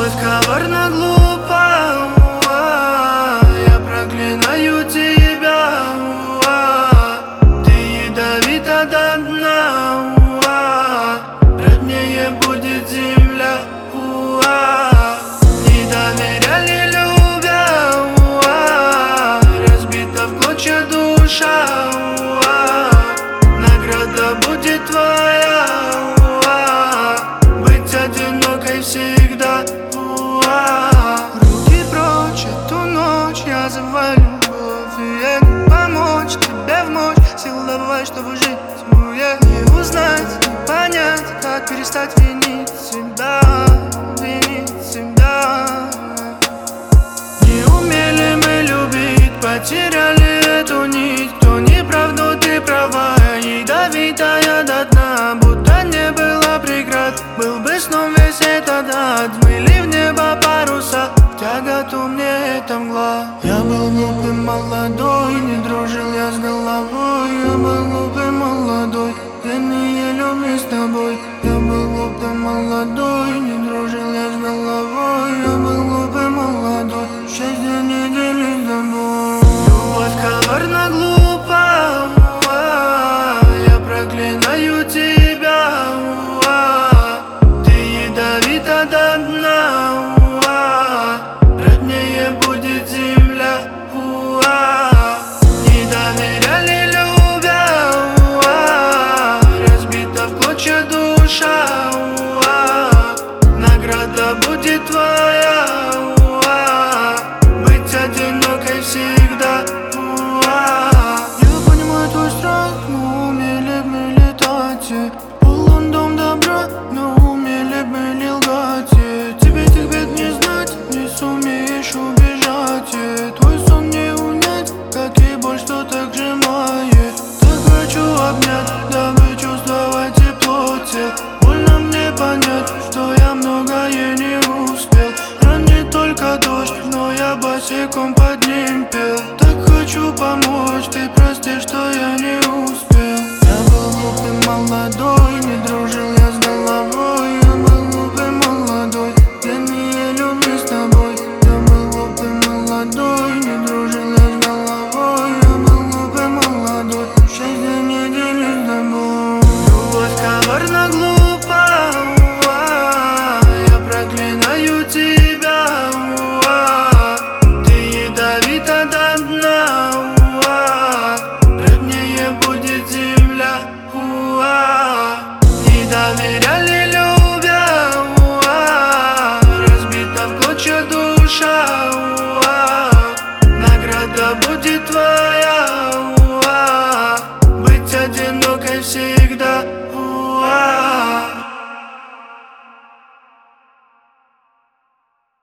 Любовь коварна, глупа, я проклинаю тебя. Ты ядовита до дна, роднее будет земля. Не доверяли, любя, разбита в клочья душа. Награда будет твоя, быть одинокой всегда. Руки прочь, эту ночь я завалю любовь, и я не помочь тебе вмочь сил давай, чтобы жить. Не узнать, не понять, как перестать винить себя, винить себя. Не умели мы любить, потеряли эту нить. Кто не прав, но ты права, ядовитая до дна, будто не было преград. Был бы сном весь этот ад, взмыли в небо паруса, в тяготу мне эта мгла. Я был глупый, молодой, не дружил я с головой. Я был глупый, молодой, я не люблю с тобой. Я был глупый, молодой, не дружил я с головой. Я был глупый, молодой, счастье не делить с тобой. Любовь коварна, глупа, я проклинаю тебя. Ты ядовита до дна, роднее будет земля. Не доверяли, любя, разбита в клочья душа. Награда будет твоя.